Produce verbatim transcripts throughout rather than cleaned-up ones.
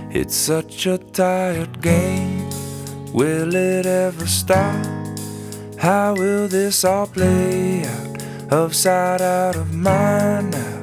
It's such a tired game. Will it ever stop? How will this all play out? Upside out of mind now.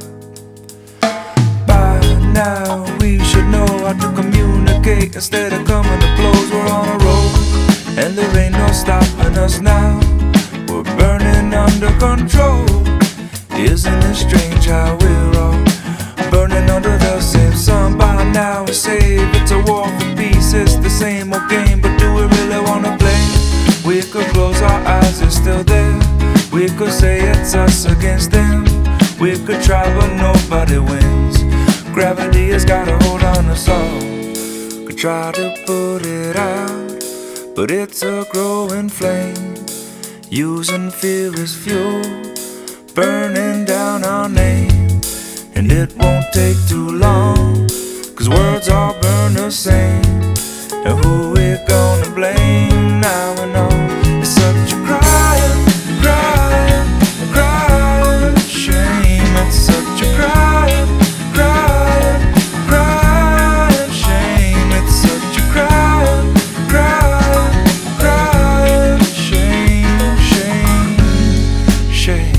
By now we should know how to communicate instead of coming to blows. We're on a roll and there ain't no stopping us now. We're burning under control. Isn't it strange how we're all burning under the same sun? By now we say it's a war for peace. It's the same old game, but do we really wanna play? We could close our eyes, it's still there. We could say it's us against them. We could try but nobody wins. Gravity has got a hold on us all. Could try to put it out, but it's a growing flame. Using fear as fuel, burning down our name. And it won't take too long, cause words all burn the same. And who we gonna blame now and all? It's such a crying, crying, crying shame. It's such a crying, crying, crying shame. It's such a crying, crying, crying shame, shame, shame.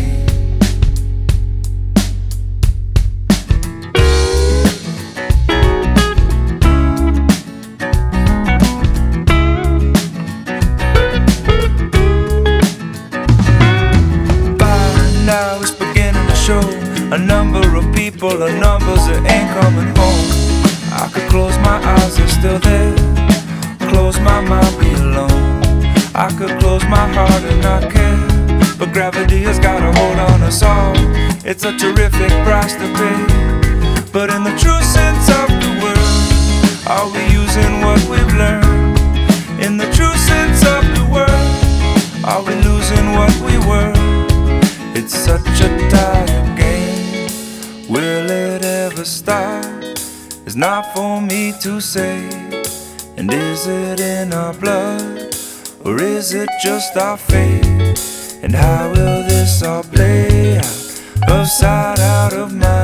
Now it's beginning to show. A number of people, the numbers that ain't coming home. I could close my eyes, they're still there. Close my mind, be alone. I could close my heart and not care, but gravity has got a hold on us all. It's a terrific price to pay, but in the true sense of the word, are we using what we've learned? In the true sense of the word, are we losing what we were? It's such a tired game. Will it ever stop? It's not for me to say. And is it in our blood, or is it just our fate? And how will this all play out? Upside out of mind.